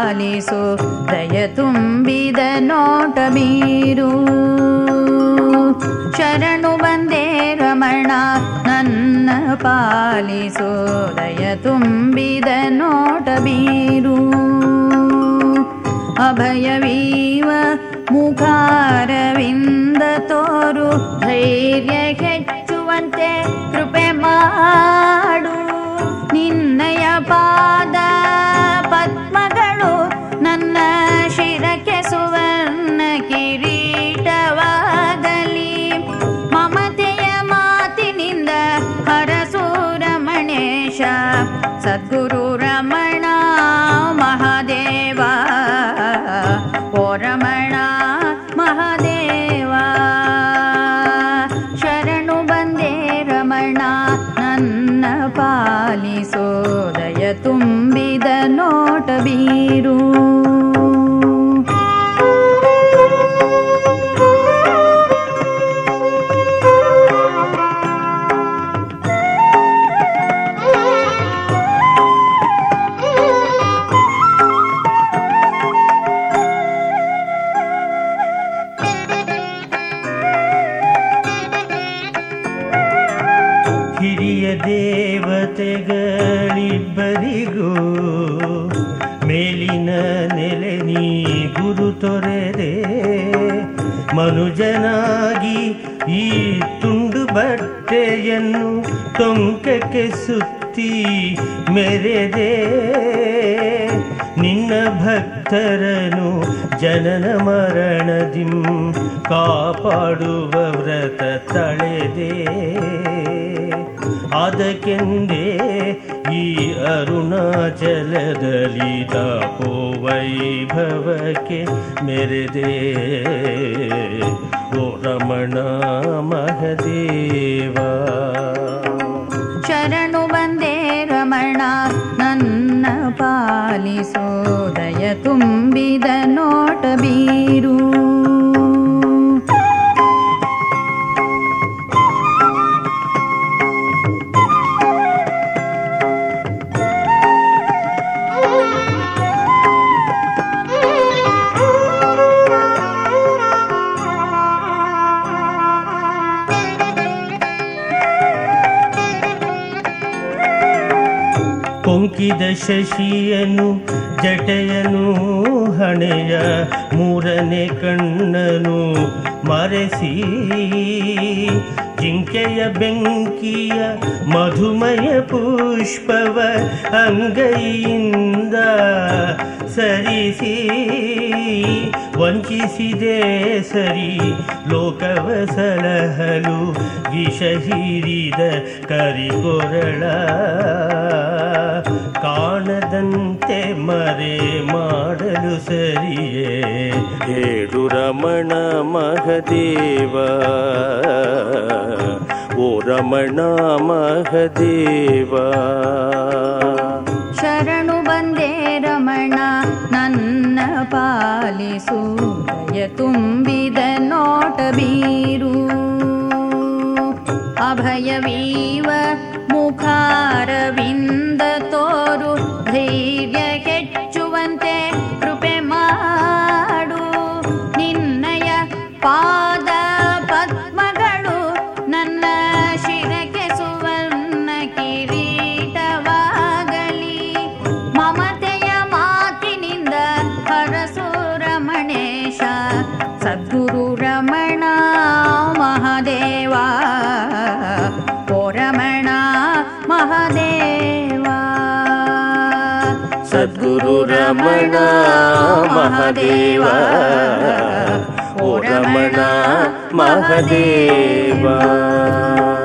ಪಾಲಿಸು ದಯ ತುಂಬಿದ ನೋಟ ಬೀರು. ಶರಣು ಬಂದೇ ರಮಣ ನನ್ನ ಪಾಲಿಸು ದಯ ತುಂಬಿದ ನೋಟ ಬೀರು. ಅಭಯವೀವ ಮುಖಾರವಿಂದ ತೋರು ಧೈರ್ಯ ಹೆಚ್ಚುವಂತೆ ಕೃಪೆ ಮಾಡು. ನಿನ್ನಯ ಪಾದ ಪದ್ಮಗಳು ನನ್ನ ಶಿರಕ್ಕೆ ಸುವರ್ಣ ಕಿರೀಟವಾಗಲಿ. ಮಮತೆಯ ಮಾತಿನಿಂದ ಹರಸು ರಮಣೇಶ ಸದ್ಗುರು ರಮಣ ಮಹಾದೇವ. ಓ ರಮಣ ಮಹಾದೇವ ಶರಣು ಬಂದೇ ರಮಣ ನನ್ನ ಪಾಲಿಸೋ ದಯ ತುಂಬಿದ ನೋಟ ಬೀರು. ಹಿರಿಯ ದೇವತೆಗಳಿಬ್ಬರಿಗೂ ಮೇಲಿನ ನೆಲೆ ನೀ ಗುರು ತೊರೆದೆ. ಮನುಜನಾಗಿ ಈ ತುಂಡು ಬಟ್ಟೆಯನ್ನು ಟೊಂಕಕ್ಕೆ ಸುತ್ತಿ ಮೆರೆದೆ. ನಿನ್ನ ಭಕ್ತರನು ಜನನ ಮರಣದಿಂ ಕಾಪಾಡುವ ವ್ರತ ತಳೆದೆ. ಅದಕ್ಕೆಂದೇ ಈ ಅರುಣಾಚಲದಲ್ಲಿ ತಾಪೋ ವೈಭವಕ್ಕೆ ಮೆರೆದೆ. ಓ ರಮಣ ಮಹದೇವ ಶರಣು ಬಂದೇ ರಮಣ ನನ್ನ ಪಾಲಿಸೋ ದಯ ತುಂಬಿದ ನೋಟ ಬೀರು. ಕೊಂಕಿದ ಶಶಿಯನು ಜಟೆಯನು ಹಣೆಯ ಮೂರನೇ ಕಣ್ಣನು ಮರೆಸಿ. ಜಿಂಕೆಯ ಬೆಂಕಿಯ ಮಧುಮಯ ಪುಷ್ಪವ ಅಂಗೈಯಿಂದ ಸರಿಸಿ. ವಂಚಿಸಿದೆ ಸರಿ ಲೋಕವ ಸಲಹಲು ವಿಷ ಹೀರಿದ ಕರಿಗೊರಳ. ಕಾಣದಂತೆ ಮರೆ ಮಾಡಲು ಸರಿಯೇ ಹೇಳು ರಮಣ ಮಹದೇವ. ಓ ರಮಣ ಮಹದೇವ ಶರಣು ಬಂದೇ ರಮಣ ನನ್ನ ಪಾಲಿಸು ದಯ ತುಂಬಿದ ನೋಟ ಬೀರು. ಅಭಯವೀವ ಮುಖಾರವಿಂದ ತೋರು ಧೈರ್ಯ ಹೆಚ್ಚುವಂತೆ ಕೃಪೆ ಮಾಡು. ನಿನ್ನಯ ಪಾದ ಪದ್ಮಗಳು ನನ್ನ ಶಿರಕ್ಕೆ ಸುವರ್ಣ ಕಿರೀಟವಾಗಲಿ. ಮಮತೆಯ ಮಾತಿನಿಂದ ಹರಸು ರಮಣೇಶ ಸದ್ಗುರು ರಮಣ ಮಹಾದೇವ. ಓ ರಮಣ ಮಹಾದೇವ ಸದ್ಗುರು ರಮಣ ಮಹಾದೇವ. ಓ ರಮಣ ಮಹಾದೇವ.